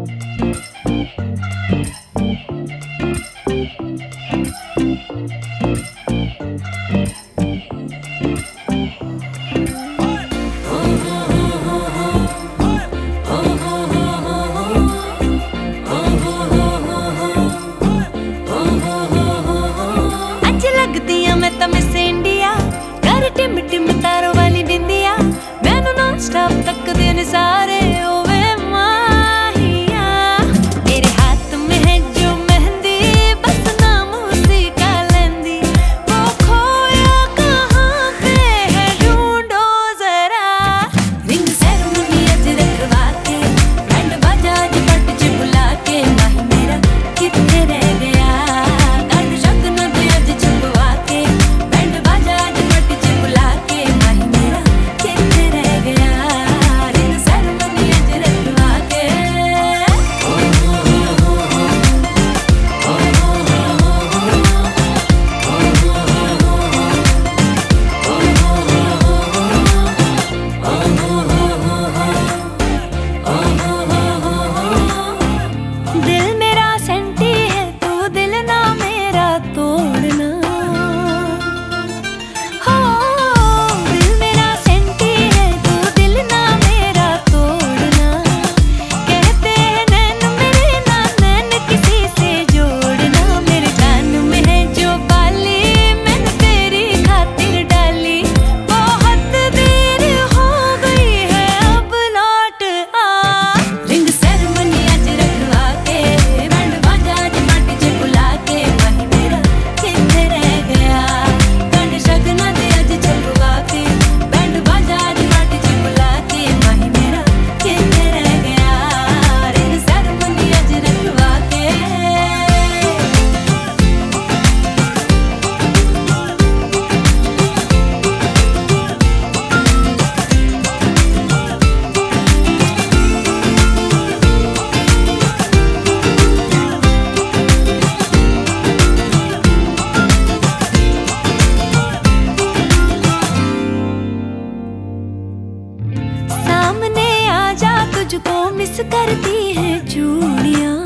तक दिन सारे ओवे माहिया तेरे हाथ में है जो मेहंदी बस नाम उसी का लेंदी वो खोया कहाँ पे है ढूंढो जरा रिंग सेरेमनी अज रखवा के बैंड बाजा अज पट च बुला के माही मेरा किथे रह गया कांड शगन दे अज छपवा के बैंड बाजा अज पट च बुला के माही मेरा किथे रह गया तुझको मिस करती है चूड़ियां।